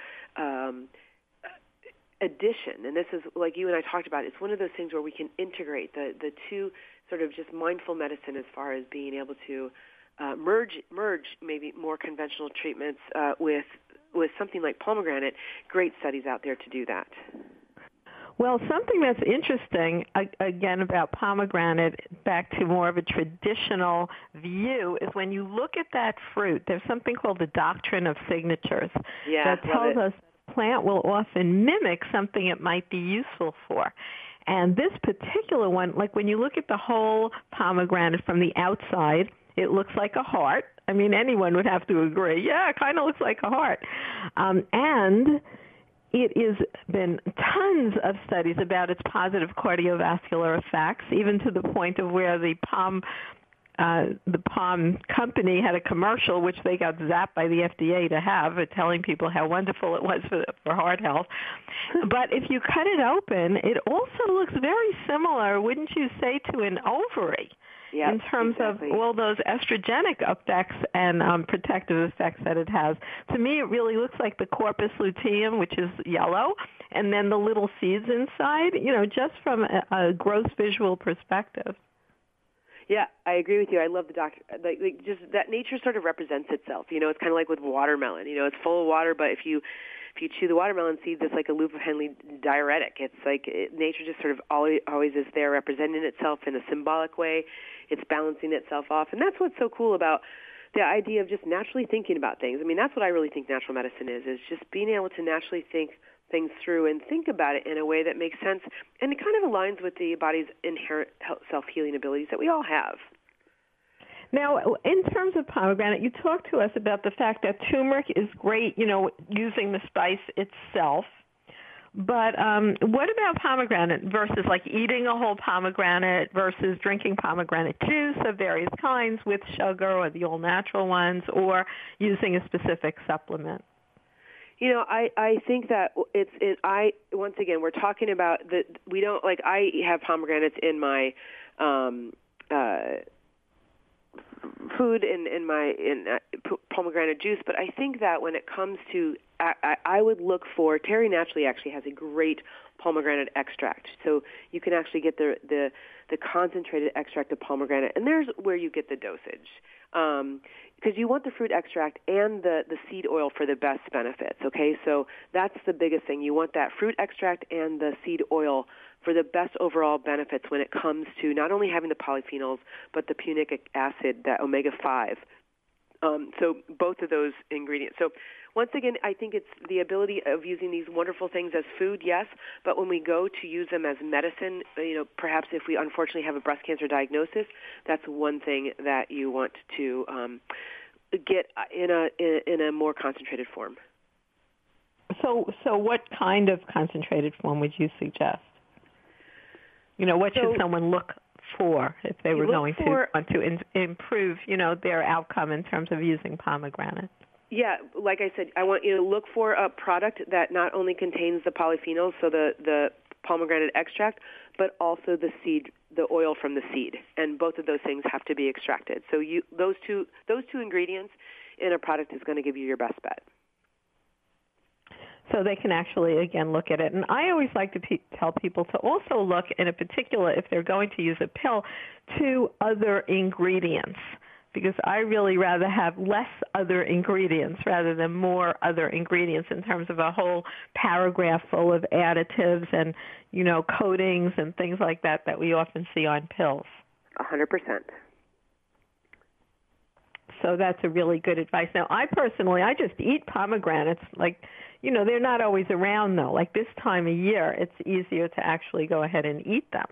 addition, and this is, like you and I talked about, it's one of those things where we can integrate the two, sort of just mindful medicine as far as being able to merge maybe more conventional treatments with with something like pomegranate, great studies out there to do that. Well, something that's interesting, again, about pomegranate, back to more of a traditional view, is when you look at that fruit, there's something called the doctrine of signatures that tells us the plant will often mimic something it might be useful for. And this particular one, like when you look at the whole pomegranate from the outside, it looks like a heart. I mean, anyone would have to agree. Yeah, it kind of looks like a heart. And it has been tons of studies about its positive cardiovascular effects, even to the point of where the Palm company had a commercial, which they got zapped by the FDA to have, telling people how wonderful it was for heart health. But if you cut it open, it also looks very similar, wouldn't you say, to an ovary? Yep, in terms exactly. of all those estrogenic effects and protective effects that it has. To me, it really looks like the corpus luteum, which is yellow, and then the little seeds inside, just from a gross visual perspective. Yeah, I agree with you. I love the like just that nature sort of represents itself. It's kind of like with watermelon. It's full of water, but if you chew the watermelon seeds, it's like a loop of Henle diuretic. It's like nature just sort of always is there representing itself in a symbolic way. It's balancing itself off. And that's what's so cool about the idea of just naturally thinking about things. I mean, that's what I really think natural medicine is just being able to naturally think things through and think about it in a way that makes sense. And it kind of aligns with the body's inherent self-healing abilities that we all have. Now, in terms of pomegranate, you talked to us about the fact that turmeric is great, using the spice itself. But what about pomegranate versus like eating a whole pomegranate versus drinking pomegranate juice of various kinds with sugar or the all-natural ones, or using a specific supplement? I think that once again, we're talking about we don't, like, I have pomegranates in my food in pomegranate juice, but I think that when it comes to, I would look for, Terry Naturally actually has a great pomegranate extract, so you can actually get the concentrated extract of pomegranate, and there's where you get the dosage, because you want the fruit extract and the seed oil for the best benefits. Okay, so that's the biggest thing. You want that fruit extract and the seed oil for the best overall benefits when it comes to not only having the polyphenols, but the punic acid, that omega-5. So both of those ingredients. So once again, I think it's the ability of using these wonderful things as food, yes, but when we go to use them as medicine, perhaps if we unfortunately have a breast cancer diagnosis, that's one thing that you want to get in a more concentrated form. So what kind of concentrated form would you suggest? What should someone look for if they were going to want to improve, their outcome in terms of using pomegranate? Yeah, like I said, I want you to look for a product that not only contains the polyphenols, so the pomegranate extract, but also the seed, the oil from the seed, and both of those things have to be extracted. So those two ingredients in a product is going to give you your best bet. So they can actually, again, look at it. And I always like to tell people to also look, in a particular, if they're going to use a pill, to other ingredients, because I really rather have less other ingredients rather than more other ingredients in terms of a whole paragraph full of additives and, coatings and things like that we often see on pills. 100%. So that's a really good advice. Now, I just eat pomegranates. Like, they're not always around, though. Like this time of year, it's easier to actually go ahead and eat them.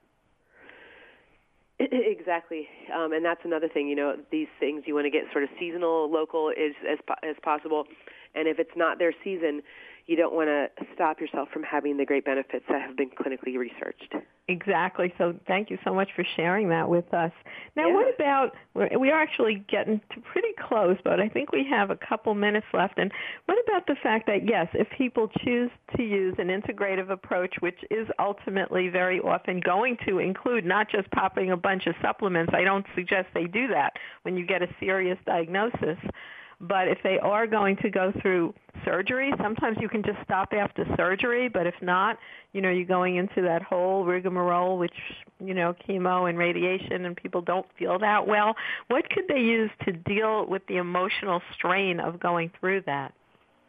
Exactly. And that's another thing, these things you want to get sort of seasonal, local as possible. And if it's not their season, you don't want to stop yourself from having the great benefits that have been clinically researched. Exactly. So thank you so much for sharing that with us. Now, What about, we are actually getting to pretty close, but I think we have a couple minutes left. And what about the fact that, yes, if people choose to use an integrative approach, which is ultimately very often going to include not just popping a bunch of supplements, I don't suggest they do that when you get a serious diagnosis, but if they are going to go through surgery, sometimes you can just stop after surgery, but if not, you're going into that whole rigmarole, which, chemo and radiation, and people don't feel that well. What could they use to deal with the emotional strain of going through that?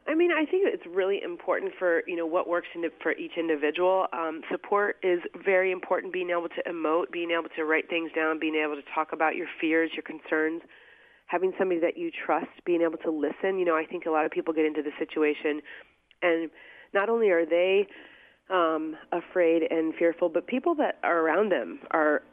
I mean, I think it's really important for, what works for each individual. Support is very important, being able to emote, being able to write things down, being able to talk about your fears, your concerns, having somebody that you trust, being able to listen. I think a lot of people get into the situation, and not only are they afraid and fearful, but people that are around them are,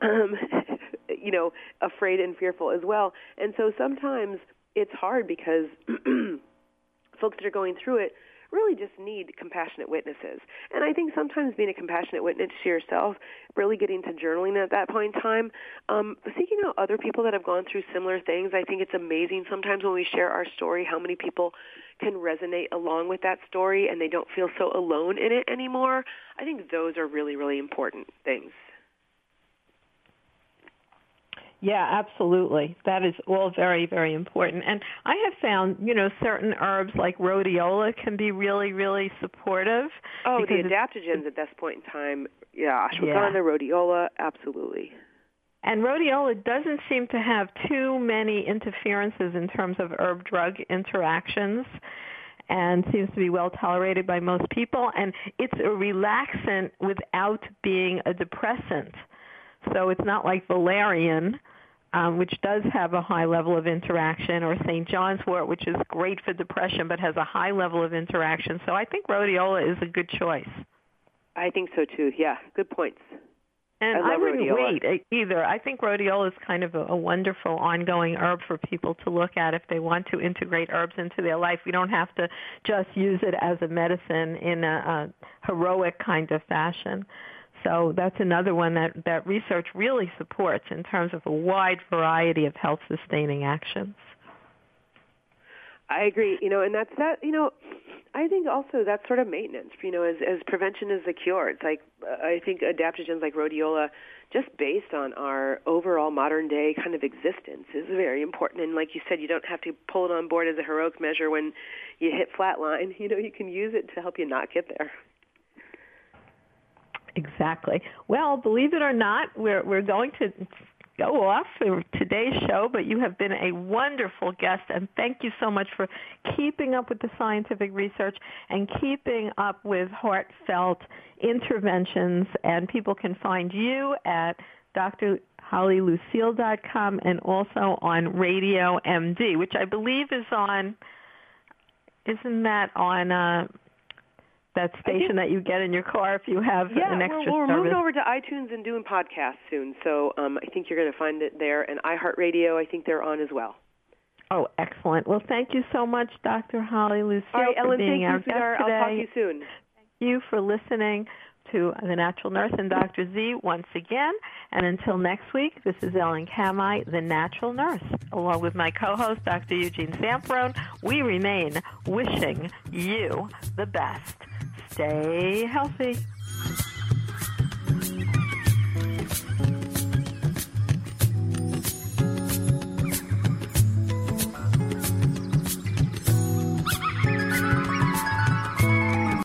afraid and fearful as well. And so sometimes it's hard because folks that are going through it really just need compassionate witnesses. And I think sometimes being a compassionate witness to yourself, really getting to journaling at that point in time, seeking out other people that have gone through similar things. I think it's amazing sometimes when we share our story how many people can resonate along with that story and they don't feel so alone in it anymore. I think those are really, really important things. Yeah, absolutely. That is all very, very important. And I have found, certain herbs like rhodiola can be really, really supportive. Oh, the adaptogens at this point in time, ashwagandha, rhodiola, absolutely. And rhodiola doesn't seem to have too many interferences in terms of herb-drug interactions and seems to be well tolerated by most people. And it's a relaxant without being a depressant. So it's not like valerian, which does have a high level of interaction, or St. John's wort, which is great for depression but has a high level of interaction. So I think rhodiola is a good choice. I think so too. Yeah, good points. And I wouldn't wait either. I think rhodiola is kind of a wonderful ongoing herb for people to look at if they want to integrate herbs into their life. We don't have to just use it as a medicine in a heroic kind of fashion. So that's another one that research really supports in terms of a wide variety of health-sustaining actions. I agree, and that's that, I think also that's sort of maintenance, as prevention is the cure. It's like, I think adaptogens like rhodiola, just based on our overall modern-day kind of existence, is very important. And like you said, you don't have to pull it on board as a heroic measure when you hit flatline. You can use it to help you not get there. Exactly. Well, believe it or not, we're going to go off for today's show, but you have been a wonderful guest, and thank you so much for keeping up with the scientific research and keeping up with heartfelt interventions. And people can find you at drhollylucille.com and also on Radio MD, which I believe is on, isn't that on that station that you get in your car if you have an extra we're service? moving over to iTunes and doing podcasts soon, so I think you're going to find it there. And iHeartRadio, I think they're on as well. Oh, excellent. Well, thank you so much, Dr. Holly Lucille, All right, Ellen, for being our thank you, guest sweetheart. today. I'll talk to you soon. Thank you for listening to The Natural Nurse and Dr. Z once again. And until next week, this is Ellen Kamhi, The Natural Nurse. Along with my co-host, Dr. Eugene Zamperone, we remain wishing you the best. Stay healthy.